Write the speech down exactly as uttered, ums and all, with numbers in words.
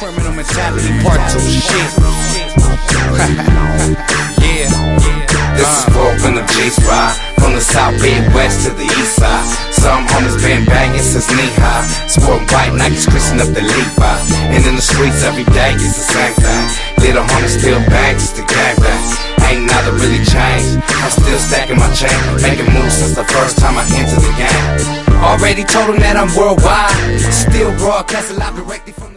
Criminal mentality part two shit. Yeah. This is for when the G's ride from the south Midwest to the east side. Some homies been banging since knee high, sporting white Nikes, creasing up the Levi. And in the streets every day it's the same thing. Little homies still bang, it's the gang bang. Ain't nothing really changed. I'm still stacking my chain, making moves since the first time I entered the game. Already told them that I'm worldwide, still broadcasting live directly from